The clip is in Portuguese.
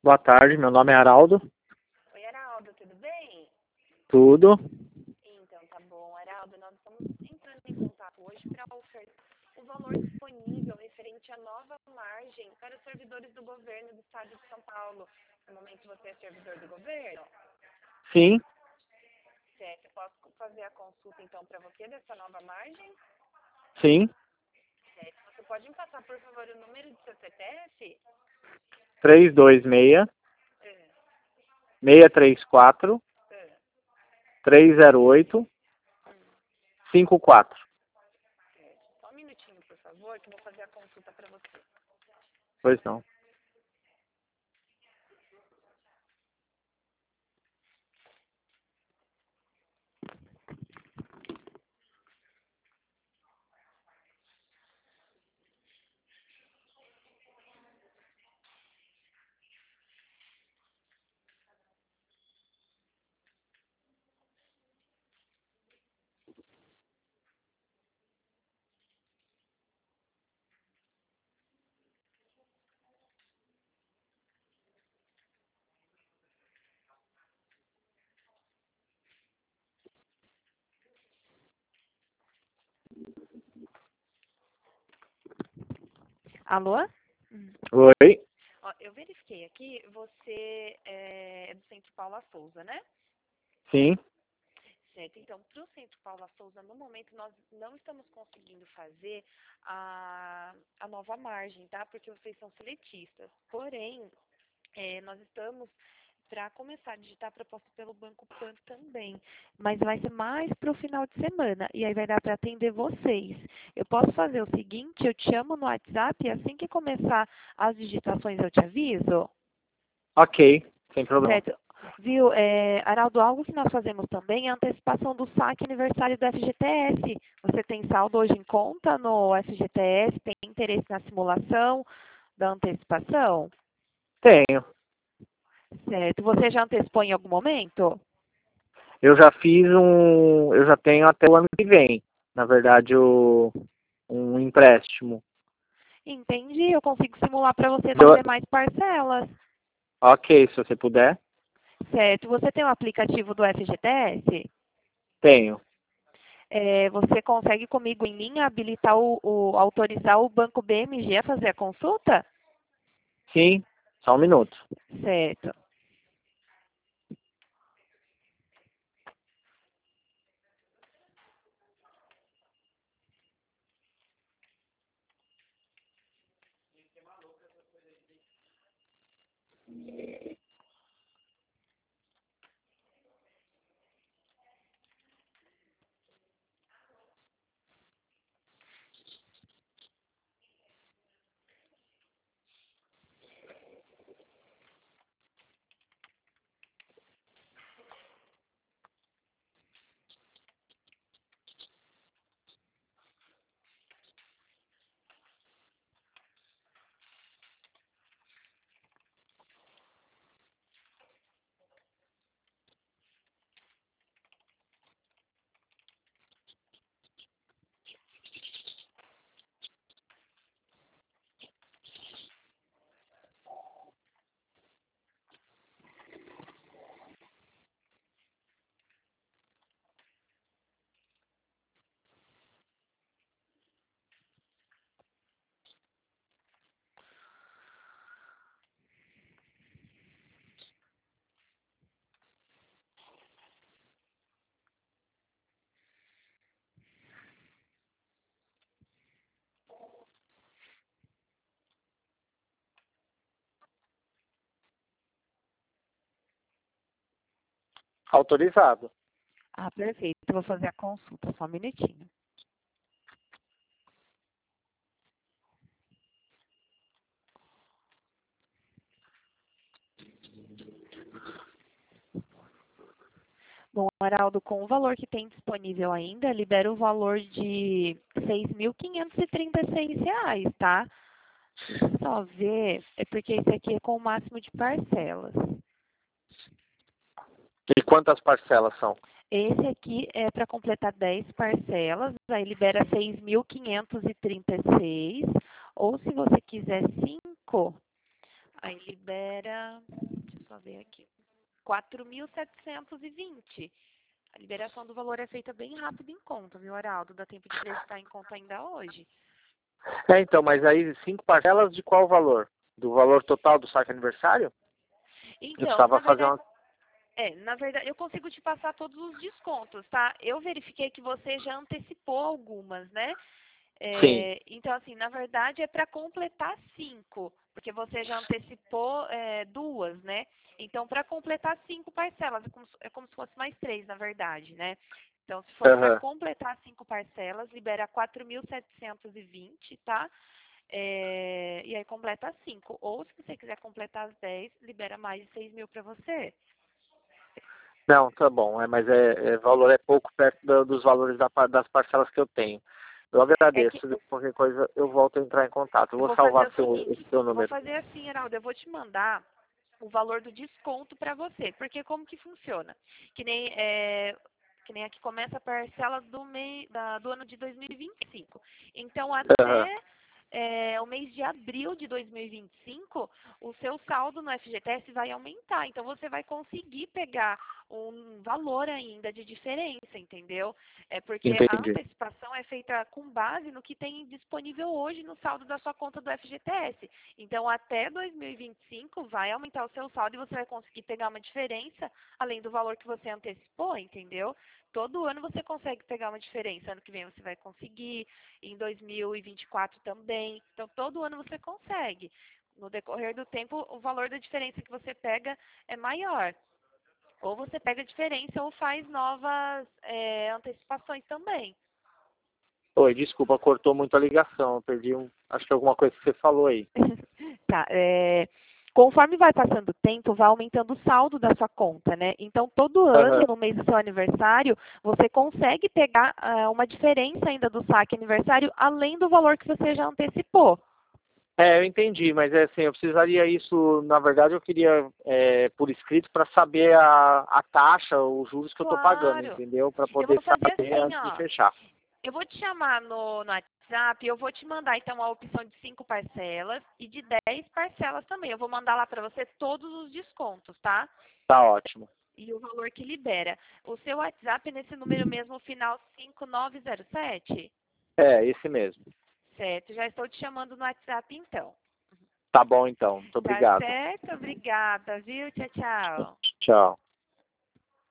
Boa tarde, meu nome é Araldo. Oi, Araldo, tudo bem? Tudo? Então, tá bom. Araldo, nós estamos entrando em contato hoje para ofertar o valor disponível referente à nova margem para os servidores do governo do estado de São Paulo. No momento você é servidor do governo? Sim, Certo. Eu posso fazer a consulta, então, para você dessa nova margem? sim. Certo. Você pode me passar, por favor, o número do seu CPF? 326 É, 634 é, 308 54. certo. Só um minutinho, por favor, que eu vou fazer a consulta para você. Pois não. Alô? Oi? Ó, eu verifiquei aqui, você é do Centro Paula Souza, né? Sim. Certo. Então, para o Centro Paula Souza, no momento, nós não estamos conseguindo fazer a nova margem, tá? Porque vocês são seletistas. Porém, nós estamos para começar a digitar a proposta pelo Banco Pan também. Mas vai ser mais para o final de semana. E aí vai dar para atender vocês. Eu posso fazer o seguinte, eu te chamo no WhatsApp e assim que começar as digitações eu te aviso? Ok, sem problema. Certo. Viu, Araldo, algo que nós fazemos também é a antecipação do saque aniversário do FGTS. Você tem saldo hoje em conta no FGTS? Tem interesse na simulação da antecipação? Tenho. Certo. Você já antecipou em algum momento? Eu já fiz um. Eu já tenho até o ano que vem. Na verdade, um empréstimo. Entendi. Eu consigo simular para você Eu- fazer mais parcelas. ok, se você puder. Certo. Você tem o aplicativo do FGTS? Tenho. Você consegue comigo em linha habilitar autorizar o Banco BMG a fazer a consulta? Sim, só um minuto. Certo. Autorizado. Ah, perfeito. Eu vou fazer a consulta, só um minutinho. Bom, Araldo, com o valor que tem disponível ainda, libera o valor de R$ 6.536, tá? Deixa eu só ver, é porque esse aqui é com o máximo de parcelas. E quantas parcelas são? Esse aqui é para completar 10 parcelas, aí libera 6.536, ou se você quiser 5 Aí libera, deixa eu só ver aqui, 4.720. A liberação do valor é feita bem rápido em conta, viu, Araldo? Dá tempo de prestar em conta ainda hoje. Então, mas aí 5 parcelas de qual valor? Do valor total do saque aniversário? Eu Então, precisava fazer uma... na verdade, eu consigo te passar todos os descontos, tá? Eu verifiquei que você já antecipou algumas, né? Sim. Então, assim, na verdade é para completar 5, porque você já antecipou 2, né? Então, para completar 5 parcelas, é como se fosse mais 3, na verdade, né? Então, se for para Aham. completar 5 parcelas, libera 4.720, tá? E aí completa 5. Ou, se você quiser completar as 10, libera mais de 6.000 para você. Não, tá bom, mas valor é pouco perto dos valores das parcelas que eu tenho. Eu É que agradeço, qualquer coisa eu volto a entrar em contato. Eu eu vou vou fazer salvar o seguinte, esse seu vou número. fazer assim, Heraldo, eu vou te mandar o valor do desconto para você, porque como que funciona? Que nem, que nem aqui começa a parcela do ano de 2025. Então, Aham. até o mês de abril de 2025, o seu saldo no FGTS vai aumentar. Então, você vai conseguir pegar um valor ainda de diferença, entendeu? Porque a Entendi. antecipação é feita com base no que tem disponível hoje no saldo da sua conta do FGTS. Então, até 2025 vai aumentar o seu saldo e você vai conseguir pegar uma diferença além do valor que você antecipou, entendeu? Todo ano você consegue pegar uma diferença. Ano que vem você vai conseguir, em 2024 também. Então, todo ano você consegue. No decorrer do tempo, o valor da diferença que você pega é maior. Ou você pega a diferença ou faz novas antecipações também. Oi, desculpa, cortou muito a ligação. Eu perdi acho que alguma coisa que você falou aí. Tá, conforme vai passando o tempo, vai aumentando o saldo da sua conta, né? Então, todo ano, Aham. no mês do seu aniversário, você consegue pegar uma diferença ainda do saque aniversário, além do valor que você já antecipou. Eu entendi, mas assim, eu precisaria isso, na verdade, eu queria por escrito para saber a taxa, os juros que eu estou pagando, Claro. entendeu? Para Eu poder vou fazer saber assim, antes de ó. fechar. Eu vou te chamar no WhatsApp, eu vou te mandar então a opção de 5 parcelas e de 10 parcelas também. Eu vou mandar lá para você todos os descontos, tá? Tá ótimo. E o valor que libera. O seu WhatsApp é nesse número mesmo, final 5907? Esse mesmo. Certo, já estou te chamando no WhatsApp então. Tá bom então. Muito Tá obrigado. certo? Obrigada, viu? Tchau, tchau. Tchau.